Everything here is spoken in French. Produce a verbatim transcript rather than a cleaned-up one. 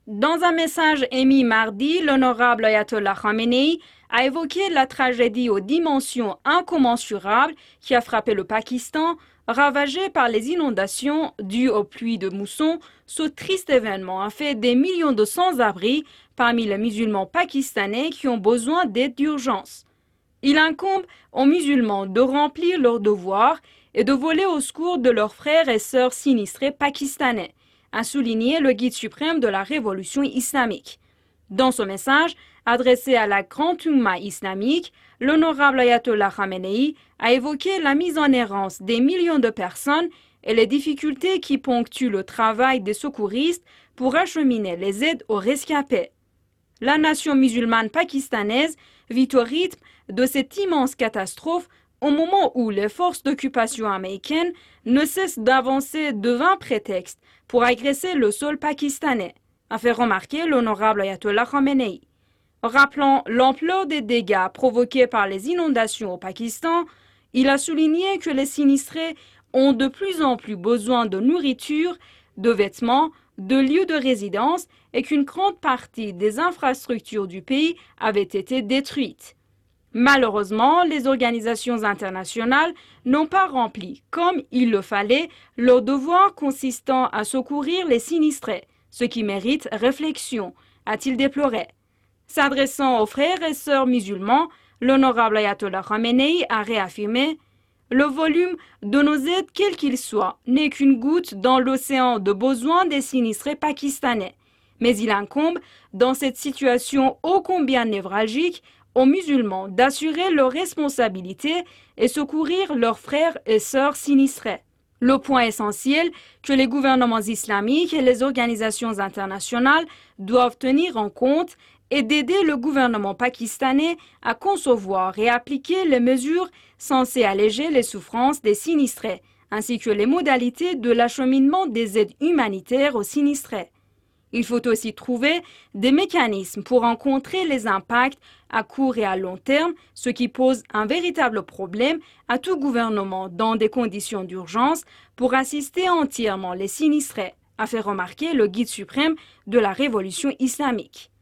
Dans un message émis mardi, l'honorable Ayatollah Khamenei a évoqué la tragédie aux dimensions incommensurables qui a frappé le Pakistan, ravagé par les inondations dues aux pluies de mousson. Ce triste événement a fait des millions de sans-abri parmi les musulmans pakistanais qui ont besoin d'aide d'urgence. Il incombe aux musulmans de remplir leurs devoirs et de voler au secours de leurs frères et sœurs sinistrés pakistanais, a souligné le guide suprême de la révolution islamique. Dans son message, adressé à la grande Oumma islamique, l'honorable Ayatollah Khamenei a évoqué la mise en errance des millions de personnes et les difficultés qui ponctuent le travail des secouristes pour acheminer les aides aux rescapés. La nation musulmane pakistanaise vit au rythme de cette immense catastrophe au moment où les forces d'occupation américaines ne cessent d'avancer de vains prétextes pour agresser le sol pakistanais, a fait remarquer l'honorable Ayatollah Khamenei. Rappelant l'ampleur des dégâts provoqués par les inondations au Pakistan, il a souligné que les sinistrés ont de plus en plus besoin de nourriture, de vêtements, de lieux de résidence et qu'une grande partie des infrastructures du pays avaient été détruites. Malheureusement, les organisations internationales n'ont pas rempli, comme il le fallait, leur devoir consistant à secourir les sinistrés, ce qui mérite réflexion, a-t-il déploré. S'adressant aux frères et sœurs musulmans, l'honorable Ayatollah Khamenei a réaffirmé « Le volume de nos aides, quel qu'il soit, n'est qu'une goutte dans l'océan de besoins des sinistrés pakistanais. Mais il incombe, dans cette situation ô combien névralgique, aux musulmans d'assurer leurs responsabilités et secourir leurs frères et sœurs sinistrés. Le point essentiel que les gouvernements islamiques et les organisations internationales doivent tenir en compte est d'aider le gouvernement pakistanais à concevoir et appliquer les mesures censées alléger les souffrances des sinistrés, ainsi que les modalités de l'acheminement des aides humanitaires aux sinistrés. Il faut aussi trouver des mécanismes pour rencontrer les impacts à court et à long terme, ce qui pose un véritable problème à tout gouvernement dans des conditions d'urgence pour assister entièrement les sinistrés, a fait remarquer le guide suprême de la révolution islamique.